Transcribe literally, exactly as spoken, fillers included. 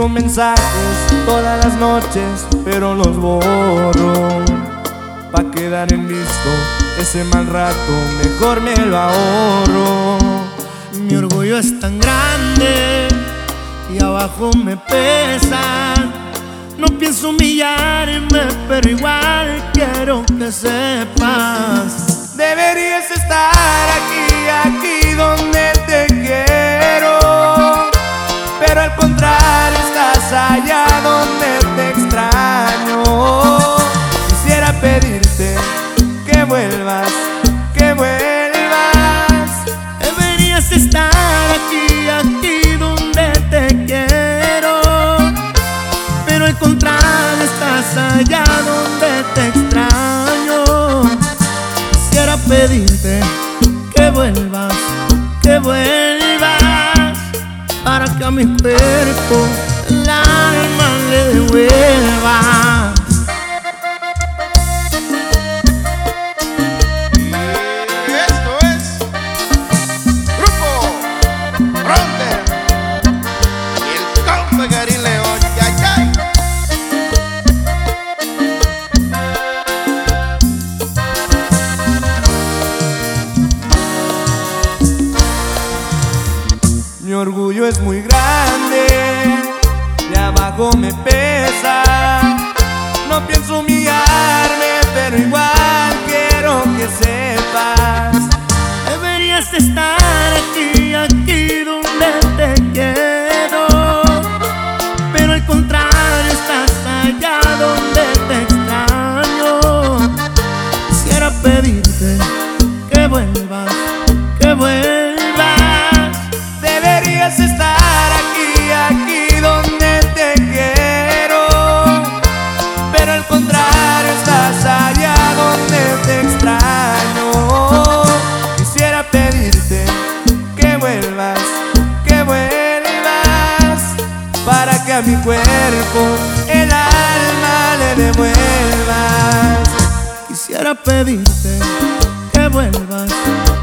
escribo mensajes todas las noches, pero los borro. Pa' quedar en visto ese mal rato, mejor me lo ahorro. Mi orgullo es tan grande y abajo me pesa. No pienso humillarme, pero igual quiero que sepas. Deberías estar aquí, aquí donde te quiero, pero al contrario estás allá donde te extraño. Quisiera pedirte que vuelvas, que vuelvas. Deberías estar aquí, aquí donde te quiero, pero al contrario estás allá donde te extraño. Quisiera pedirte que vuelvas, que vuelvas, para que a mi cuerpo el alma le devuelva. Mi orgullo es muy grande y abajo me pesa. No pienso humillarme, pero igual quiero que sepas. Deberías estar aquí, aquí donde te quiero, pero al contrario estás allá donde te extraño. Quisiera pedirte que vuelvas, que vuelvas. Deberías estar aquí, aquí donde te quiero, pero al contrario estás allá donde te extraño. Quisiera pedirte que vuelvas, que vuelvas, para que a mi cuerpo el alma le devuelvas. Quisiera pedirte que vuelvas,